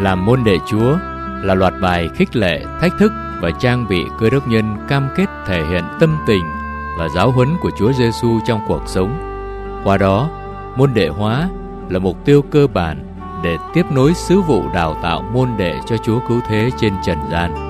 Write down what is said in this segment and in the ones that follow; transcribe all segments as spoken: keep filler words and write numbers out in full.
Làm môn đệ Chúa là loạt bài khích lệ, thách thức và trang bị Cơ đốc nhân cam kết thể hiện tâm tình và giáo huấn của Chúa Giêsu trong cuộc sống. Qua đó, môn đệ hóa là mục tiêu cơ bản để tiếp nối sứ vụ đào tạo môn đệ cho Chúa Cứu Thế trên trần gian.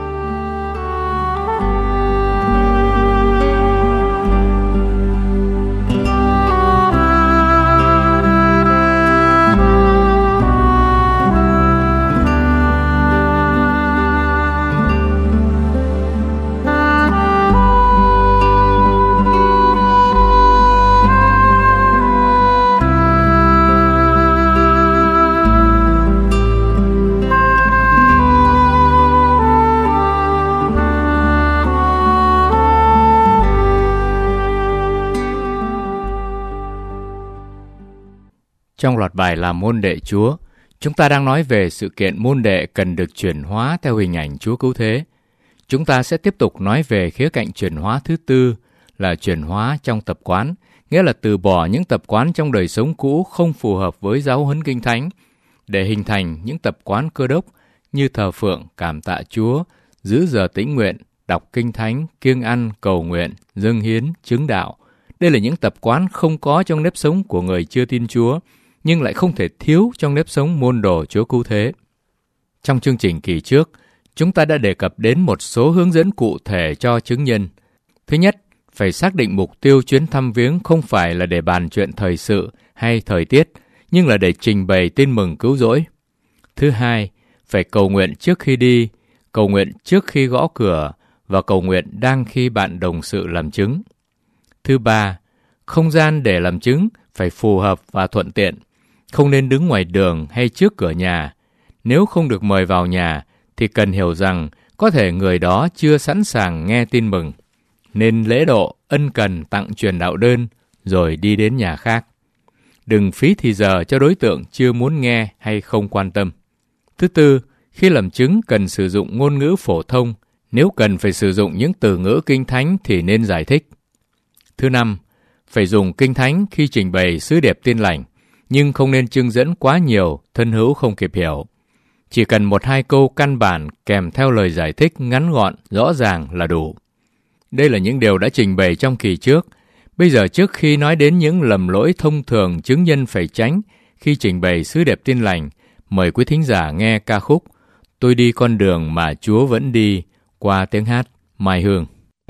Trong loạt bài làm môn đệ Chúa, chúng ta đang nói về sự kiện môn đệ cần được chuyển hóa theo hình ảnh Chúa Cứu Thế. Chúng ta sẽ tiếp tục nói về khía cạnh chuyển hóa thứ tư là chuyển hóa trong tập quán, nghĩa là từ bỏ những tập quán trong đời sống cũ không phù hợp với giáo huấn Kinh Thánh để hình thành những tập quán Cơ đốc như thờ phượng, cảm tạ Chúa, giữ giờ tĩnh nguyện, đọc Kinh Thánh, kiêng ăn, cầu nguyện, dâng hiến, chứng đạo. Đây là những tập quán không có trong nếp sống của người chưa tin Chúa, nhưng lại không thể thiếu trong nếp sống môn đồ Chúa Cứu Thế. Trong chương trình kỳ trước, chúng ta đã đề cập đến một số hướng dẫn cụ thể cho chứng nhân. Thứ nhất, phải xác định mục tiêu chuyến thăm viếng không phải là để bàn chuyện thời sự hay thời tiết, nhưng là để trình bày tin mừng cứu rỗi. Thứ hai, phải cầu nguyện trước khi đi, cầu nguyện trước khi gõ cửa và cầu nguyện đang khi bạn đồng sự làm chứng. Thứ ba, không gian để làm chứng phải phù hợp và thuận tiện. Không nên đứng ngoài đường hay trước cửa nhà. Nếu không được mời vào nhà, thì cần hiểu rằng có thể người đó chưa sẵn sàng nghe tin mừng. Nên lễ độ, ân cần tặng truyền đạo đơn, rồi đi đến nhà khác. Đừng phí thì giờ cho đối tượng chưa muốn nghe hay không quan tâm. Thứ tư, khi làm chứng cần sử dụng ngôn ngữ phổ thông. Nếu cần phải sử dụng những từ ngữ Kinh Thánh thì nên giải thích. Thứ năm, phải dùng Kinh Thánh khi trình bày sứ điệp tin lành, nhưng không nên trưng dẫn quá nhiều, thân hữu không kịp hiểu. Chỉ cần một hai câu căn bản kèm theo lời giải thích ngắn gọn, rõ ràng là đủ. Đây là những điều đã trình bày trong kỳ trước. Bây giờ trước khi nói đến những lầm lỗi thông thường chứng nhân phải tránh khi trình bày sứ điệp tin lành, mời quý thính giả nghe ca khúc Tôi đi con đường mà Chúa vẫn đi qua tiếng hát Mai Hương.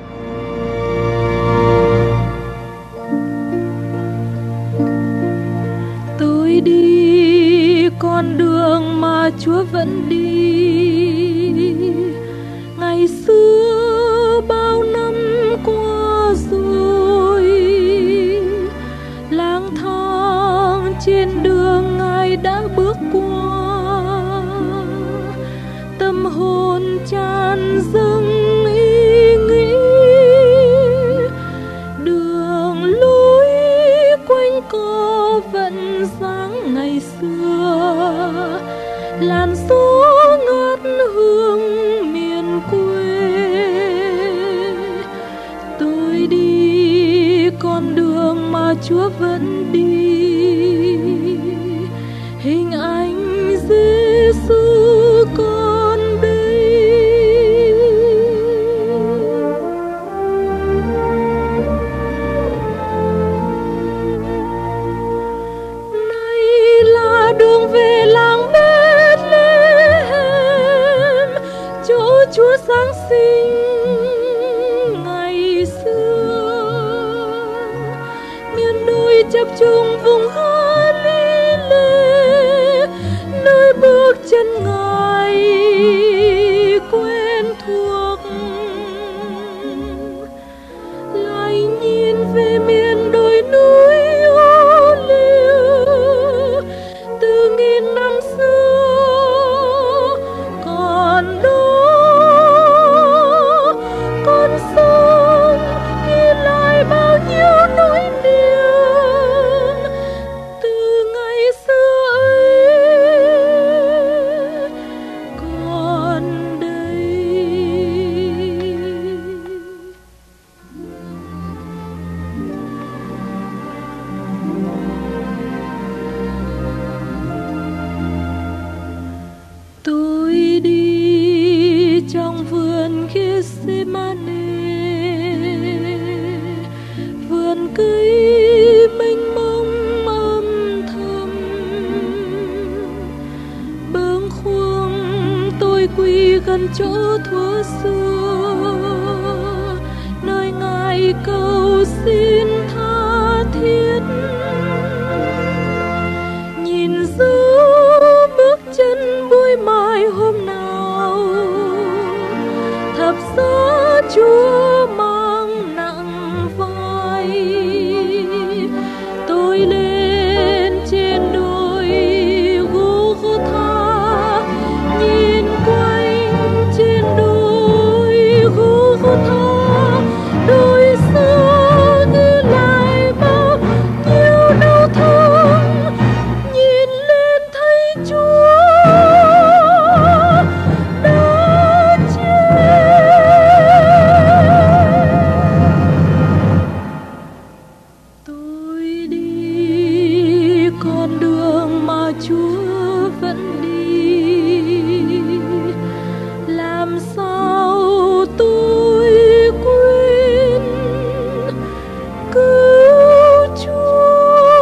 Tôi đi con đường mà Chúa vẫn đi, ngày xưa bao năm qua rồi, lang thang trên đường Ngài đã bước qua, tâm hồn tràn dâng ý nghĩ, đường lối quanh co vẫn dáng ngày xưa, làn gió ngát hương miền quê. Tôi đi con đường mà Chúa vẫn đi, hình ảnh Giêsu con đây. Này là đường về làng Bethlehem, chỗ Chúa Giáng sinh ngày xưa. Miền núi chập trùng vùng Galilee, nơi bước chân Ngài quen thuộc. Lại nhìn về miền đồi núi ô liu, từ nghìn năm xưa còn đó, con sông ghi lại bao nhiêu nỗi niềm, Gethsemane, vườn cây mênh mông âm thầm, bâng khuâng tôi quy gần chỗ thuở xưa, nơi Ngài cầu xin tha thiết. Nhìn giữ bước chân buổi mai hôm nào, thập giá Chúa mang nặng vai, tôi lên trên đồi Gô-gô-tha, nhìn quanh trên đồi Gô-gô-tha, đồi xưa ghi lại bao nhiêu đau thương, nhìn lên thấy Chúa đã chết. Tôi đi con đường mà Chúa vẫn đi, làm sao tôi quên cứu Chúa.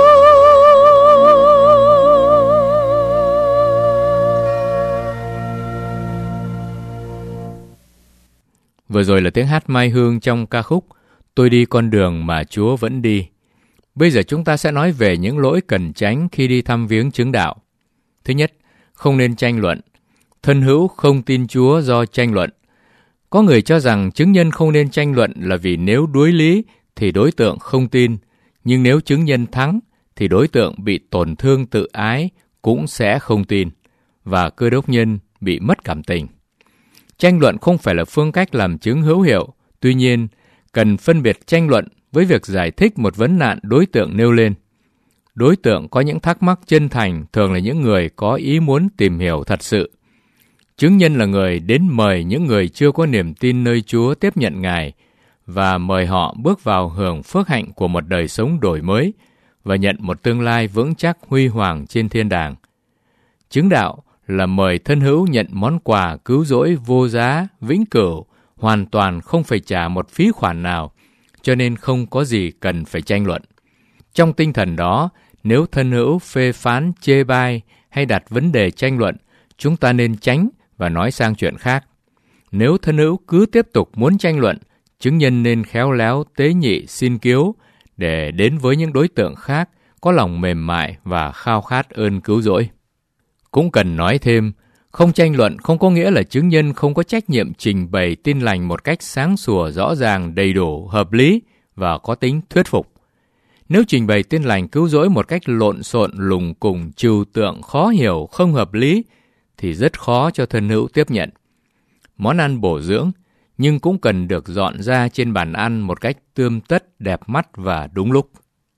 Vừa rồi là tiếng hát Mai Hương trong ca khúc Tôi đi con đường mà Chúa vẫn đi. Bây giờ chúng ta sẽ nói về những lỗi cần tránh khi đi thăm viếng chứng đạo. Thứ nhất, không nên tranh luận. Thân hữu không tin Chúa do tranh luận. Có người cho rằng chứng nhân không nên tranh luận là vì nếu đối lý thì đối tượng không tin, nhưng nếu chứng nhân thắng thì đối tượng bị tổn thương tự ái cũng sẽ không tin, và cơ đốc nhân bị mất cảm tình. Tranh luận không phải là phương cách làm chứng hữu hiệu, tuy nhiên, cần phân biệt tranh luận với việc giải thích một vấn nạn đối tượng nêu lên. Đối tượng có những thắc mắc chân thành thường là những người có ý muốn tìm hiểu thật sự. Chứng nhân là người đến mời những người chưa có niềm tin nơi Chúa tiếp nhận Ngài và mời họ bước vào hưởng phước hạnh của một đời sống đổi mới và nhận một tương lai vững chắc huy hoàng trên thiên đàng. Chứng đạo là mời thân hữu nhận món quà cứu rỗi vô giá, vĩnh cửu, hoàn toàn không phải trả một phí khoản nào, cho nên không có gì cần phải tranh luận. Trong tinh thần đó, nếu thân hữu phê phán, chê bai hay đặt vấn đề tranh luận, chúng ta nên tránh và nói sang chuyện khác. Nếu thân hữu cứ tiếp tục muốn tranh luận, chứng nhân nên khéo léo tế nhị xin cứu để đến với những đối tượng khác có lòng mềm mại và khao khát ơn cứu rỗi. Cũng cần nói thêm, không tranh luận không có nghĩa là chứng nhân không có trách nhiệm trình bày tin lành một cách sáng sủa, rõ ràng, đầy đủ, hợp lý và có tính thuyết phục. Nếu trình bày tin lành cứu rỗi một cách lộn xộn, lùng cùng, trừu tượng, khó hiểu, không hợp lý, thì rất khó cho thân hữu tiếp nhận. Món ăn bổ dưỡng, nhưng cũng cần được dọn ra trên bàn ăn một cách tươm tất, đẹp mắt và đúng lúc.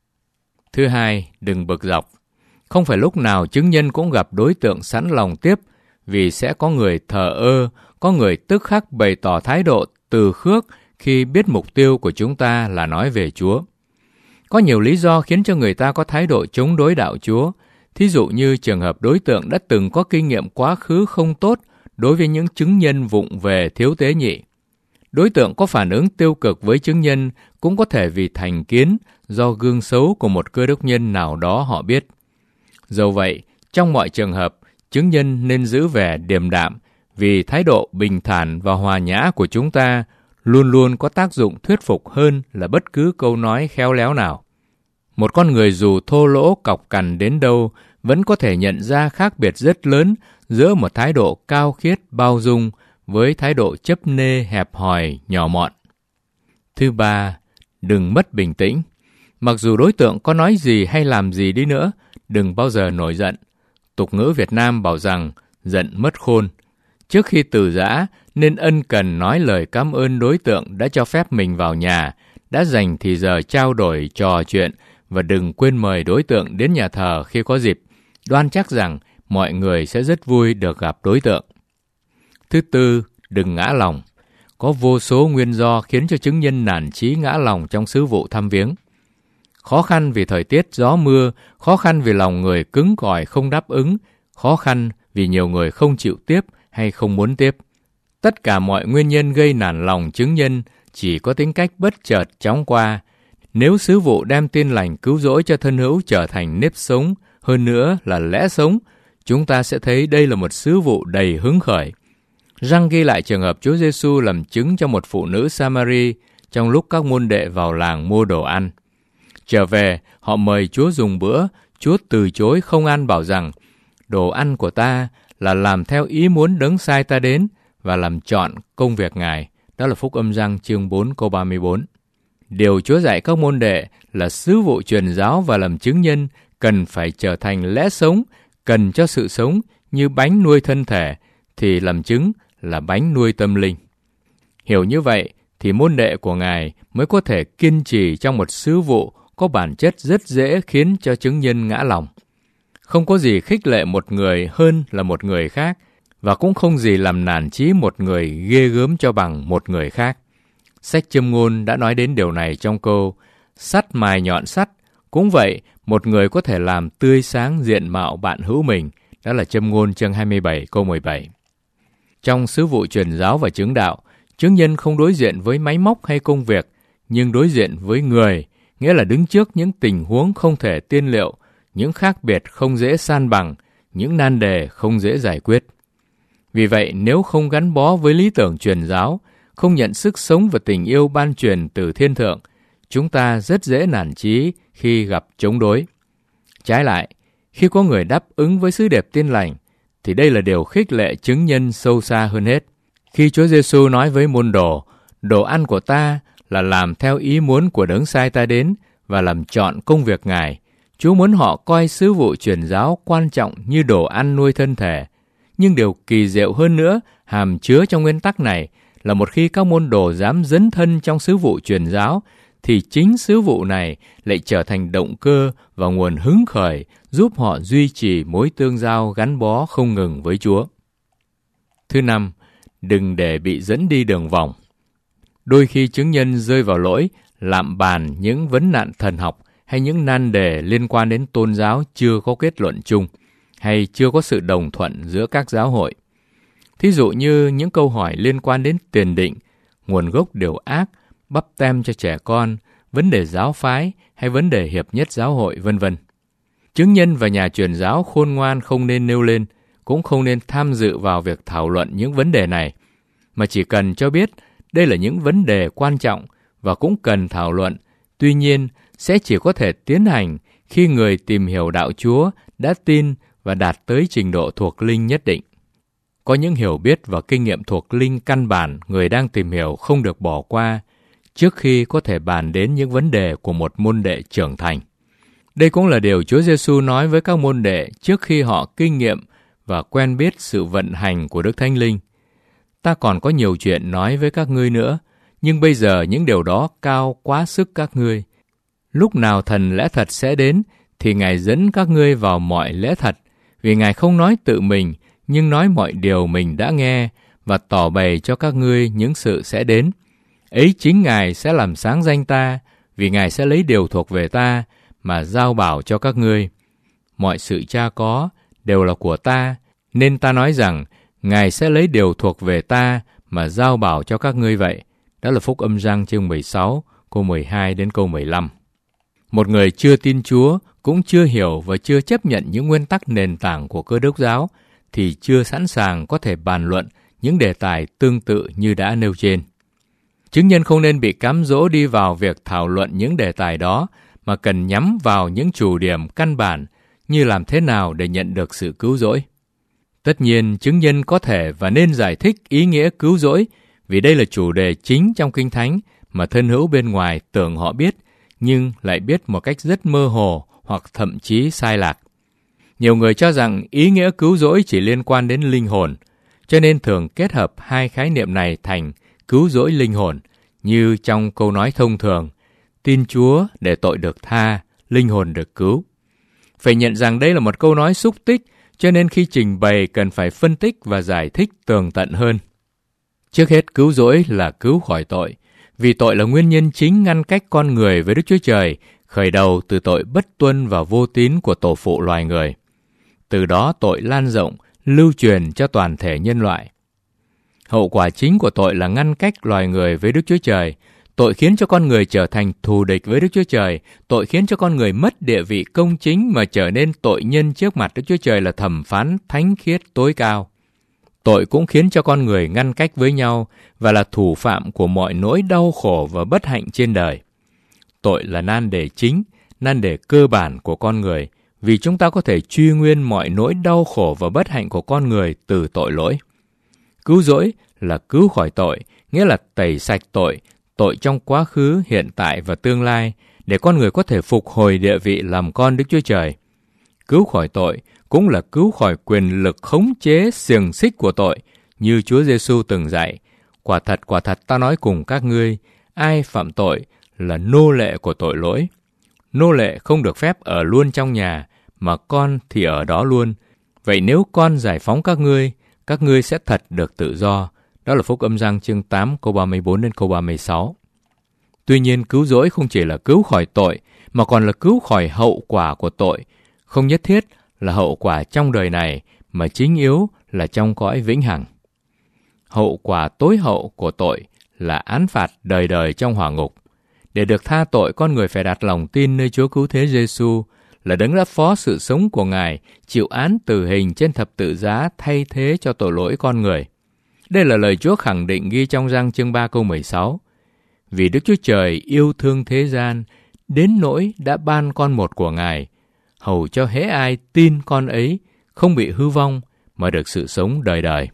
Thứ hai, đừng bực dọc. Không phải lúc nào chứng nhân cũng gặp đối tượng sẵn lòng tiếp, vì sẽ có người thờ ơ, có người tức khắc bày tỏ thái độ từ khước khi biết mục tiêu của chúng ta là nói về Chúa. Có nhiều lý do khiến cho người ta có thái độ chống đối đạo Chúa, thí dụ như trường hợp đối tượng đã từng có kinh nghiệm quá khứ không tốt đối với những chứng nhân vụng về, thiếu tế nhị. Đối tượng có phản ứng tiêu cực với chứng nhân cũng có thể vì thành kiến do gương xấu của một cơ đốc nhân nào đó họ biết. Dẫu vậy, trong mọi trường hợp, chứng nhân nên giữ vẻ điềm đạm vì thái độ bình thản và hòa nhã của chúng ta luôn luôn có tác dụng thuyết phục hơn là bất cứ câu nói khéo léo nào. Một con người dù thô lỗ cọc cằn đến đâu vẫn có thể nhận ra khác biệt rất lớn giữa một thái độ cao khiết bao dung với thái độ chấp nê hẹp hòi nhỏ mọn. Thứ ba, đừng mất bình tĩnh. Mặc dù đối tượng có nói gì hay làm gì đi nữa, đừng bao giờ nổi giận. Tục ngữ Việt Nam bảo rằng giận mất khôn. Trước khi từ giã, nên ân cần nói lời cảm ơn đối tượng đã cho phép mình vào nhà, đã dành thì giờ trao đổi, trò chuyện và đừng quên mời đối tượng đến nhà thờ khi có dịp. Đoan chắc rằng mọi người sẽ rất vui được gặp đối tượng. Thứ tư, đừng ngã lòng. Có vô số nguyên do khiến cho chứng nhân nản chí ngã lòng trong sứ vụ thăm viếng. Khó khăn vì thời tiết gió mưa, khó khăn vì lòng người cứng cỏi không đáp ứng, khó khăn vì nhiều người không chịu tiếp hay không muốn tiếp. Tất cả mọi nguyên nhân gây nản lòng chứng nhân chỉ có tính cách bất chợt chóng qua. Nếu sứ vụ đem tin lành cứu rỗi cho thân hữu trở thành nếp sống, hơn nữa là lẽ sống, chúng ta sẽ thấy đây là một sứ vụ đầy hứng khởi. Răng ghi lại trường hợp Chúa Giêsu làm chứng cho một phụ nữ Samari trong lúc các môn đệ vào làng mua đồ ăn. Trở về, họ mời Chúa dùng bữa, Chúa từ chối không ăn, bảo rằng đồ ăn của ta là làm theo ý muốn đấng sai ta đến và làm trọn công việc Ngài. Đó là Phúc Âm Giăng chương bốn câu ba mươi bốn. Điều Chúa dạy các môn đệ là sứ vụ truyền giáo và làm chứng nhân cần phải trở thành lẽ sống, cần cho sự sống như bánh nuôi thân thể, thì làm chứng là bánh nuôi tâm linh. Hiểu như vậy thì môn đệ của Ngài mới có thể kiên trì trong một sứ vụ có bản chất rất dễ khiến cho chứng nhân ngã lòng. Không có gì khích lệ một người hơn là một người khác, và cũng không gì làm nản chí một người ghê gớm cho bằng một người khác. Sách Châm Ngôn đã nói đến điều này trong câu sắt mài nhọn sắt. Cũng vậy, một người có thể làm tươi sáng diện mạo bạn hữu mình. Đó là Châm Ngôn chương hai mươi bảy câu mười bảy. Trong sứ vụ truyền giáo và chứng đạo, chứng nhân không đối diện với máy móc hay công việc, nhưng đối diện với người, nghĩa là đứng trước những tình huống không thể tiên liệu, những khác biệt không dễ san bằng, những nan đề không dễ giải quyết. Vì vậy, nếu không gắn bó với lý tưởng truyền giáo, không nhận sức sống và tình yêu ban truyền từ thiên thượng, chúng ta rất dễ nản chí khi gặp chống đối. Trái lại, khi có người đáp ứng với sứ điệp tin lành, thì đây là điều khích lệ chứng nhân sâu xa hơn hết. Khi Chúa Giêsu nói với môn đồ, đồ ăn của ta là làm theo ý muốn của đấng sai ta đến và làm trọn công việc Ngài, Chúa muốn họ coi sứ vụ truyền giáo quan trọng như đồ ăn nuôi thân thể. Nhưng điều kỳ diệu hơn nữa, hàm chứa trong nguyên tắc này, là một khi các môn đồ dám dấn thân trong sứ vụ truyền giáo, thì chính sứ vụ này lại trở thành động cơ và nguồn hứng khởi giúp họ duy trì mối tương giao gắn bó không ngừng với Chúa. Thứ năm, đừng để bị dẫn đi đường vòng. Đôi khi chứng nhân rơi vào lỗi lạm bàn những vấn nạn thần học hay những nan đề liên quan đến tôn giáo chưa có kết luận chung, hay chưa có sự đồng thuận giữa các giáo hội. Thí dụ như những câu hỏi liên quan đến tiền định, nguồn gốc điều ác, bắp tem cho trẻ con, vấn đề giáo phái hay vấn đề hiệp nhất giáo hội, vân vân. Chứng nhân và nhà truyền giáo khôn ngoan không nên nêu lên, cũng không nên tham dự vào việc thảo luận những vấn đề này, mà chỉ cần cho biết đây là những vấn đề quan trọng và cũng cần thảo luận. Tuy nhiên, sẽ chỉ có thể tiến hành khi người tìm hiểu đạo Chúa đã tin và đạt tới trình độ thuộc linh nhất định. Có những hiểu biết và kinh nghiệm thuộc linh căn bản người đang tìm hiểu không được bỏ qua trước khi có thể bàn đến những vấn đề của một môn đệ trưởng thành. Đây cũng là điều Chúa Giêsu nói với các môn đệ trước khi họ kinh nghiệm và quen biết sự vận hành của Đức Thánh Linh. Ta còn có nhiều chuyện nói với các ngươi nữa, nhưng bây giờ những điều đó cao quá sức các ngươi. Lúc nào thần lẽ thật sẽ đến, thì Ngài dẫn các ngươi vào mọi lẽ thật, vì Ngài không nói tự mình, nhưng nói mọi điều mình đã nghe và tỏ bày cho các ngươi những sự sẽ đến. Ấy chính Ngài sẽ làm sáng danh ta, vì Ngài sẽ lấy điều thuộc về ta mà giao bảo cho các ngươi. Mọi sự Cha có đều là của ta, nên ta nói rằng Ngài sẽ lấy điều thuộc về ta mà giao bảo cho các ngươi vậy. Đó là Phúc Âm Giăng chương mười sáu, câu mười hai đến câu mười lăm. Một người chưa tin Chúa, cũng chưa hiểu và chưa chấp nhận những nguyên tắc nền tảng của Cơ Đốc giáo, thì chưa sẵn sàng có thể bàn luận những đề tài tương tự như đã nêu trên. Chứng nhân không nên bị cám dỗ đi vào việc thảo luận những đề tài đó, mà cần nhắm vào những chủ điểm căn bản như làm thế nào để nhận được sự cứu rỗi. Tất nhiên, chứng nhân có thể và nên giải thích ý nghĩa cứu rỗi, vì đây là chủ đề chính trong Kinh Thánh mà thân hữu bên ngoài tưởng họ biết, nhưng lại biết một cách rất mơ hồ hoặc thậm chí sai lạc. Nhiều người cho rằng ý nghĩa cứu rỗi chỉ liên quan đến linh hồn, cho nên thường kết hợp hai khái niệm này thành cứu rỗi linh hồn, như trong câu nói thông thường, tin Chúa để tội được tha, linh hồn được cứu. Phải nhận rằng đây là một câu nói xúc tích, cho nên khi trình bày cần phải phân tích và giải thích tường tận hơn. Trước hết, cứu rỗi là cứu khỏi tội, vì tội là nguyên nhân chính ngăn cách con người với Đức Chúa Trời, khởi đầu từ tội bất tuân và vô tín của tổ phụ loài người. Từ đó tội lan rộng, lưu truyền cho toàn thể nhân loại. Hậu quả chính của tội là ngăn cách loài người với Đức Chúa Trời. Tội khiến cho con người trở thành thù địch với Đức Chúa Trời. Tội khiến cho con người mất địa vị công chính mà trở nên tội nhân trước mặt Đức Chúa Trời là thẩm phán thánh khiết tối cao. Tội cũng khiến cho con người ngăn cách với nhau và là thủ phạm của mọi nỗi đau khổ và bất hạnh trên đời. Tội là nan đề chính, nan đề cơ bản của con người, vì chúng ta có thể truy nguyên mọi nỗi đau khổ và bất hạnh của con người từ tội lỗi. Cứu rỗi là cứu khỏi tội, nghĩa là tẩy sạch tội, tội trong quá khứ, hiện tại và tương lai, để con người có thể phục hồi địa vị làm con Đức Chúa Trời. Cứu khỏi tội cũng là cứu khỏi quyền lực khống chế xiềng xích của tội, như Chúa Giêsu từng dạy. Quả thật, quả thật ta nói cùng các ngươi, ai phạm tội là nô lệ của tội lỗi. Nô lệ không được phép ở luôn trong nhà, mà con thì ở đó luôn. Vậy nếu con giải phóng các ngươi, các ngươi sẽ thật được tự do. Đó là Phúc Âm Giăng chương tám câu ba mươi bốn đến câu ba mươi sáu. Tuy nhiên, cứu rỗi không chỉ là cứu khỏi tội, mà còn là cứu khỏi hậu quả của tội. Không nhất thiết là hậu quả trong đời này, mà chính yếu là trong cõi vĩnh hằng. Hậu quả tối hậu của tội là án phạt đời đời trong hỏa ngục. Để được tha tội, con người phải đặt lòng tin nơi Chúa Cứu Thế Giêsu, là đấng đã phó sự sống của Ngài, chịu án tử hình trên thập tự giá thay thế cho tội lỗi con người. Đây là lời Chúa khẳng định ghi trong Giăng chương ba câu mười sáu. Vì Đức Chúa Trời yêu thương thế gian, đến nỗi đã ban con một của Ngài, hầu cho hễ ai tin con ấy không bị hư vong mà được sự sống đời đời.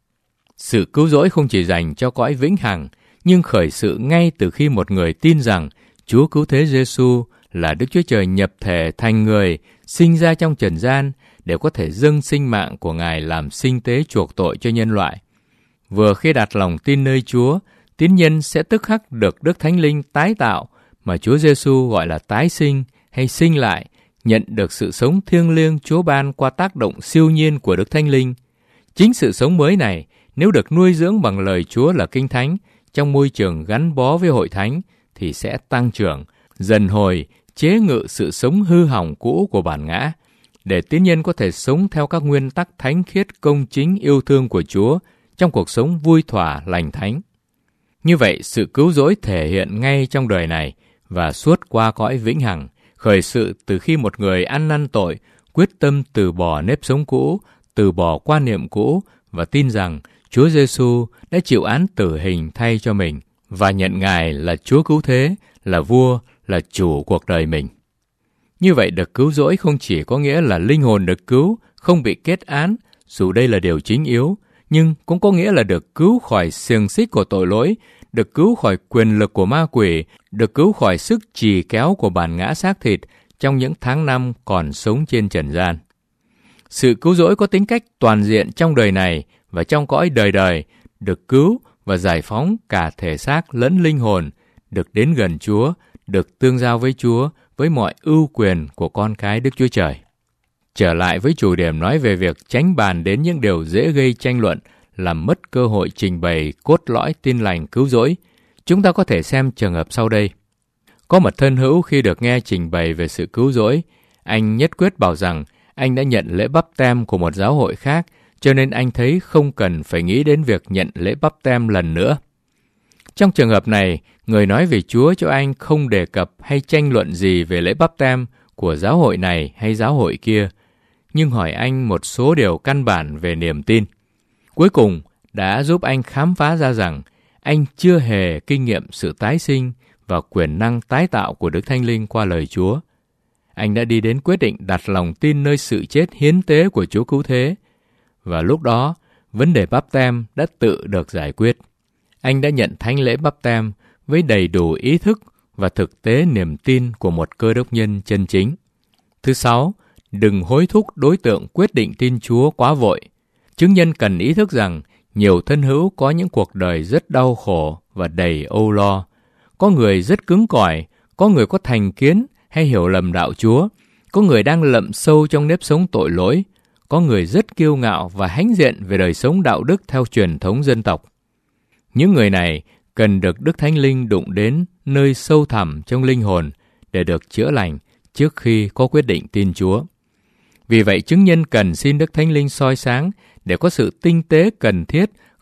Sự cứu rỗi không chỉ dành cho cõi vĩnh hằng, nhưng khởi sự ngay từ khi một người tin rằng Chúa Cứu Thế Giêsu là Đức Chúa Trời nhập thể thành người, sinh ra trong trần gian để có thể dâng sinh mạng của Ngài làm sinh tế chuộc tội cho nhân loại. Vừa khi đặt lòng tin nơi Chúa, tín nhân sẽ tức khắc được Đức Thánh Linh tái tạo, mà Chúa Giêsu gọi là tái sinh hay sinh lại, nhận được sự sống thiêng liêng Chúa ban qua tác động siêu nhiên của Đức Thánh Linh. Chính sự sống mới này, nếu được nuôi dưỡng bằng lời Chúa là Kinh Thánh, trong môi trường gắn bó với hội thánh, thì sẽ tăng trưởng, dần hồi, chế ngự sự sống hư hỏng cũ của bản ngã, để tín nhân có thể sống theo các nguyên tắc thánh khiết công chính yêu thương của Chúa trong cuộc sống vui thỏa lành thánh. Như vậy, sự cứu rỗi thể hiện ngay trong đời này và suốt qua cõi vĩnh hằng, khởi sự từ khi một người ăn năn tội, quyết tâm từ bỏ nếp sống cũ, từ bỏ quan niệm cũ và tin rằng Chúa Giêsu đã chịu án tử hình thay cho mình và nhận Ngài là Chúa Cứu Thế, là Vua, là Chủ cuộc đời mình. Như vậy, được cứu rỗi không chỉ có nghĩa là linh hồn được cứu, không bị kết án, dù đây là điều chính yếu, nhưng cũng có nghĩa là được cứu khỏi xiềng xích của tội lỗi, được cứu khỏi quyền lực của ma quỷ, được cứu khỏi sức trì kéo của bản ngã xác thịt trong những tháng năm còn sống trên trần gian. Sự cứu rỗi có tính cách toàn diện trong đời này và trong cõi đời đời, được cứu và giải phóng cả thể xác lẫn linh hồn, được đến gần Chúa, được tương giao với Chúa với mọi ưu quyền của con cái Đức Chúa Trời. Trở lại với chủ điểm nói về việc tránh bàn đến những điều dễ gây tranh luận, làm mất cơ hội trình bày cốt lõi tin lành cứu rỗi, chúng ta có thể xem trường hợp sau đây. Có một thân hữu khi được nghe trình bày về sự cứu rỗi, anh nhất quyết bảo rằng anh đã nhận lễ báp têm của một giáo hội khác, cho nên anh thấy không cần phải nghĩ đến việc nhận lễ báp têm lần nữa. Trong trường hợp này, người nói về Chúa cho anh không đề cập hay tranh luận gì về lễ báp têm của giáo hội này hay giáo hội kia, nhưng hỏi anh một số điều căn bản về niềm tin. Cuối cùng, đã giúp anh khám phá ra rằng anh chưa hề kinh nghiệm sự tái sinh và quyền năng tái tạo của Đức Thánh Linh qua lời Chúa. Anh đã đi đến quyết định đặt lòng tin nơi sự chết hiến tế của Chúa Cứu Thế, và lúc đó, vấn đề báp têm đã tự được giải quyết. Anh đã nhận thánh lễ báp têm với đầy đủ ý thức và thực tế niềm tin của một cơ đốc nhân chân chính. Thứ sáu, đừng hối thúc đối tượng quyết định tin Chúa quá vội. Chứng nhân cần ý thức rằng nhiều thân hữu có những cuộc đời rất đau khổ và đầy âu lo. Có người rất cứng cỏi, có người có thành kiến hay hiểu lầm đạo Chúa, có người đang lậm sâu trong nếp sống tội lỗi, có người rất kiêu ngạo và hãnh diện về đời sống đạo đức theo truyền thống dân tộc. Những người này cần được Đức Thánh Linh đụng đến nơi sâu thẳm trong linh hồn để được chữa lành trước khi có quyết định tin Chúa. Vì vậy, chứng nhân cần xin Đức Thánh Linh soi sáng để có sự tinh tế cần thiết,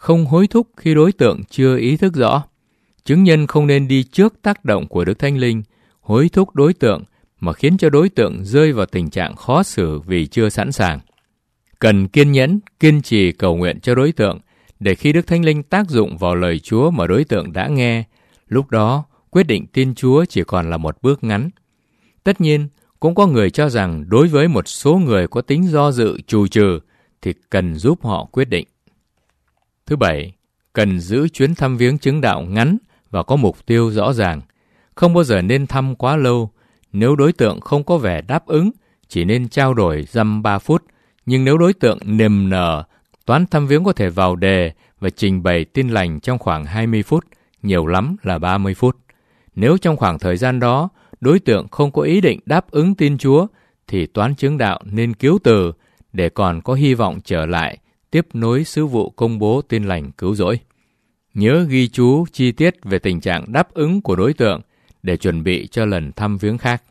không hối thúc khi đối tượng chưa ý thức rõ. Chứng nhân không nên đi trước tác động của Đức Thánh Linh, hối thúc đối tượng mà khiến cho đối tượng rơi vào tình trạng khó xử vì chưa sẵn sàng. Cần kiên nhẫn, kiên trì cầu nguyện cho đối tượng, để khi Đức Thánh Linh tác dụng vào lời Chúa mà đối tượng đã nghe, lúc đó quyết định tin Chúa chỉ còn là một bước ngắn. Tất nhiên, cũng có người cho rằng đối với một số người có tính do dự trù trừ thì cần giúp họ quyết định. Thứ bảy, cần giữ chuyến thăm viếng chứng đạo ngắn và có mục tiêu rõ ràng. Không bao giờ nên thăm quá lâu. Nếu đối tượng không có vẻ đáp ứng, chỉ nên trao đổi dăm ba phút. Nhưng nếu đối tượng niềm nở, toán thăm viếng có thể vào đề và trình bày tin lành trong khoảng hai mươi phút, nhiều lắm là ba mươi phút. Nếu trong khoảng thời gian đó, đối tượng không có ý định đáp ứng tin Chúa, thì toán chứng đạo nên cứu từ để còn có hy vọng trở lại, tiếp nối sứ vụ công bố tin lành cứu rỗi. Nhớ ghi chú chi tiết về tình trạng đáp ứng của đối tượng để chuẩn bị cho lần thăm viếng khác.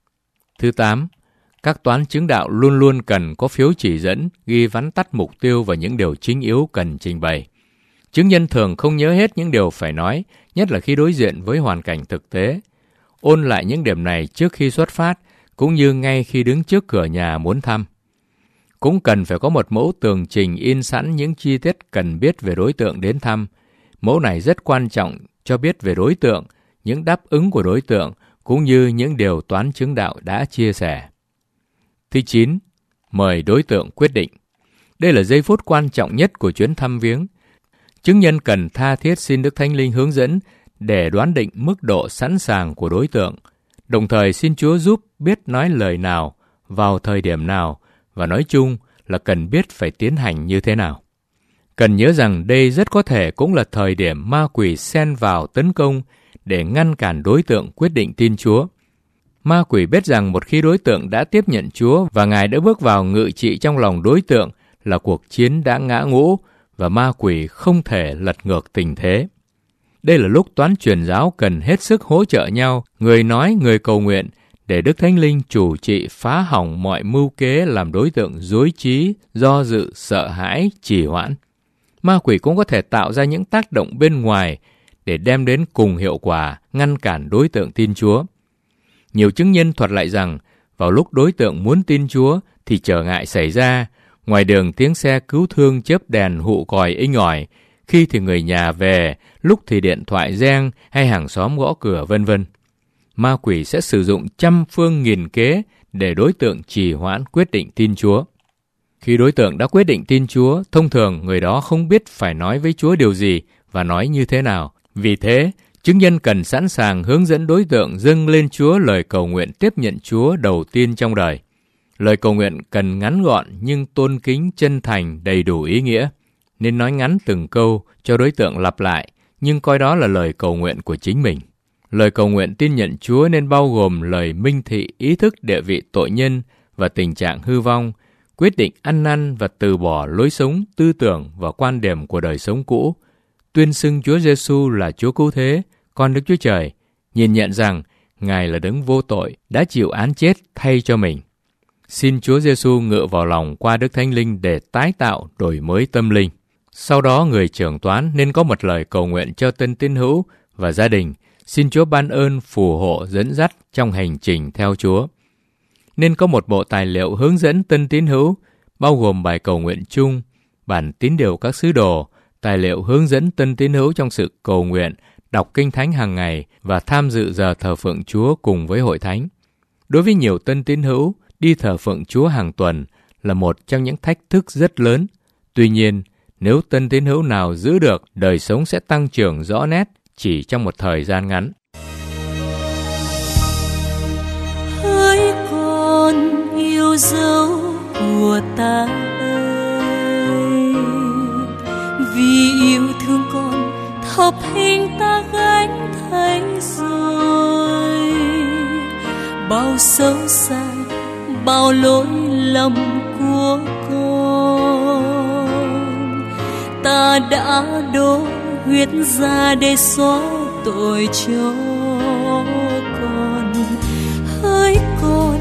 Thứ tám, các toán chứng đạo luôn luôn cần có phiếu chỉ dẫn, ghi vắn tắt mục tiêu và những điều chính yếu cần trình bày. Chứng nhân thường không nhớ hết những điều phải nói, nhất là khi đối diện với hoàn cảnh thực tế. Ôn lại những điểm này trước khi xuất phát, cũng như ngay khi đứng trước cửa nhà muốn thăm. Cũng cần phải có một mẫu tường trình in sẵn những chi tiết cần biết về đối tượng đến thăm. Mẫu này rất quan trọng cho biết về đối tượng, những đáp ứng của đối tượng, cũng như những điều toán chứng đạo đã chia sẻ. Thứ chín, mời đối tượng quyết định. Đây là giây phút quan trọng nhất của chuyến thăm viếng. Chứng nhân cần tha thiết xin Đức Thánh Linh hướng dẫn để đoán định mức độ sẵn sàng của đối tượng, đồng thời xin Chúa giúp biết nói lời nào, vào thời điểm nào, và nói chung là cần biết phải tiến hành như thế nào. Cần nhớ rằng đây rất có thể cũng là thời điểm ma quỷ xen vào tấn công để ngăn cản đối tượng quyết định tin Chúa. Ma quỷ biết rằng một khi đối tượng đã tiếp nhận Chúa và Ngài đã bước vào ngự trị trong lòng đối tượng là cuộc chiến đã ngã ngũ và ma quỷ không thể lật ngược tình thế. Đây là lúc toán truyền giáo cần hết sức hỗ trợ nhau, người nói người cầu nguyện, để Đức Thánh Linh chủ trị phá hỏng mọi mưu kế làm đối tượng rối trí, do dự, sợ hãi, trì hoãn. Ma quỷ cũng có thể tạo ra những tác động bên ngoài để đem đến cùng hiệu quả ngăn cản đối tượng tin Chúa. Nhiều chứng nhân thuật lại rằng vào lúc đối tượng muốn tin Chúa thì trở ngại xảy ra, ngoài đường tiếng xe cứu thương chớp đèn hụ còi inh ỏi, khi thì người nhà về, lúc thì điện thoại reng hay hàng xóm gõ cửa vân vân. Ma quỷ sẽ sử dụng trăm phương nghìn kế để đối tượng trì hoãn quyết định tin Chúa. Khi đối tượng đã quyết định tin Chúa, thông thường người đó không biết phải nói với Chúa điều gì và nói như thế nào. Vì thế, chứng nhân cần sẵn sàng hướng dẫn đối tượng dâng lên Chúa lời cầu nguyện tiếp nhận Chúa đầu tiên trong đời. Lời cầu nguyện cần ngắn gọn nhưng tôn kính, chân thành, đầy đủ ý nghĩa. Nên nói ngắn từng câu cho đối tượng lặp lại, nhưng coi đó là lời cầu nguyện của chính mình. Lời cầu nguyện tin nhận Chúa nên bao gồm lời minh thị ý thức địa vị tội nhân và tình trạng hư vong, quyết định ăn năn và từ bỏ lối sống, tư tưởng và quan điểm của đời sống cũ, tuyên xưng Chúa Giêsu là Chúa Cứu Thế, Con Đức Chúa Trời, nhìn nhận rằng Ngài là đấng vô tội đã chịu án chết thay cho mình. Xin Chúa Giêsu ngự vào lòng qua Đức Thánh Linh để tái tạo, đổi mới tâm linh. Sau đó người trưởng toán nên có một lời cầu nguyện cho tân tín hữu và gia đình, xin Chúa ban ơn phù hộ dẫn dắt trong hành trình theo Chúa. Nên có một bộ tài liệu hướng dẫn tân tín hữu, bao gồm bài cầu nguyện chung, bản tín điều các sứ đồ, tài liệu hướng dẫn tân tín hữu trong sự cầu nguyện, đọc kinh thánh hàng ngày và tham dự giờ thờ phượng Chúa cùng với hội thánh. Đối với nhiều tân tín hữu, đi thờ phượng Chúa hàng tuần là một trong những thách thức rất lớn. Tuy nhiên, nếu tân tín hữu nào giữ được, đời sống sẽ tăng trưởng rõ nét chỉ trong một thời gian ngắn. Hỡi con yêu dấu của ta ơi, vì yêu thương con thập hình ta gánh thấy rồi, bao xấu xa, bao lỗi lầm của con, ta đã đổ huyết ra để xóa tội cho con. Hỡi con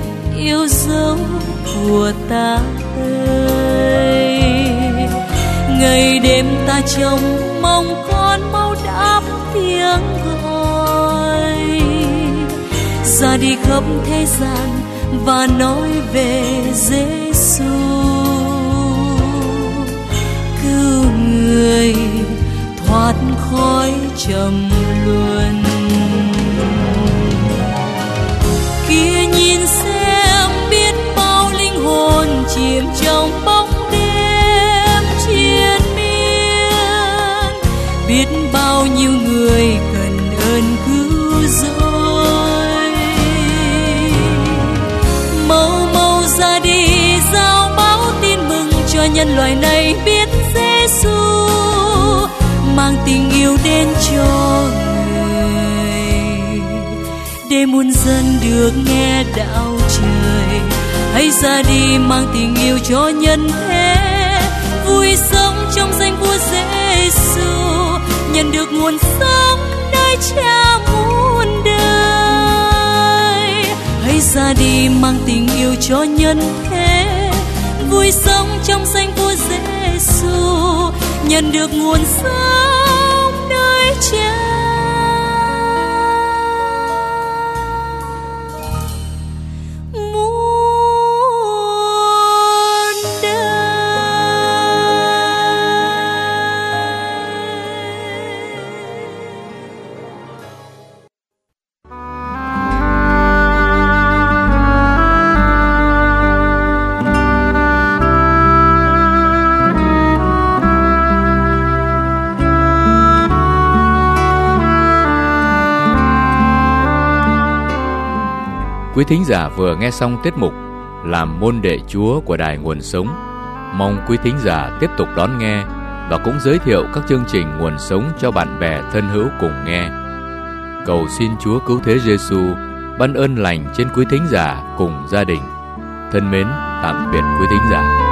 yêu dấu của ta ơi, Ngày đêm ta trông mong con mau đáp tiếng gọi, ra đi khắp thế gian và nói về Giêsu cứu người thoát khỏi trầm luân. Kia nhìn xem biết bao linh hồn chìm trong bóng đêm triền miên, biết bao nhiêu người cần ơn cứu rỗi. Mau mau ra đi giao báo tin mừng cho nhân loại này biết Giêsu mang tình yêu đến cho người, để muôn dân được nghe đạo trời. Hãy ra đi mang tình yêu cho nhân thế, vui sống trong danh vua Giêsu, nhận được nguồn sống nơi Cha muôn đời. Hãy ra đi mang tình yêu cho nhân thế, vui sống trong danh vua Giêsu, nhận được nguồn sống nơi Cha muôn đời. Quý thính giả vừa nghe xong tiết mục Làm môn đệ Chúa của Đài Nguồn Sống. Mong quý thính giả tiếp tục đón nghe và cũng giới thiệu các chương trình Nguồn Sống cho bạn bè thân hữu cùng nghe. Cầu xin Chúa Cứu Thế Giêsu ban ơn lành trên quý thính giả cùng gia đình. Thân mến, tạm biệt quý thính giả.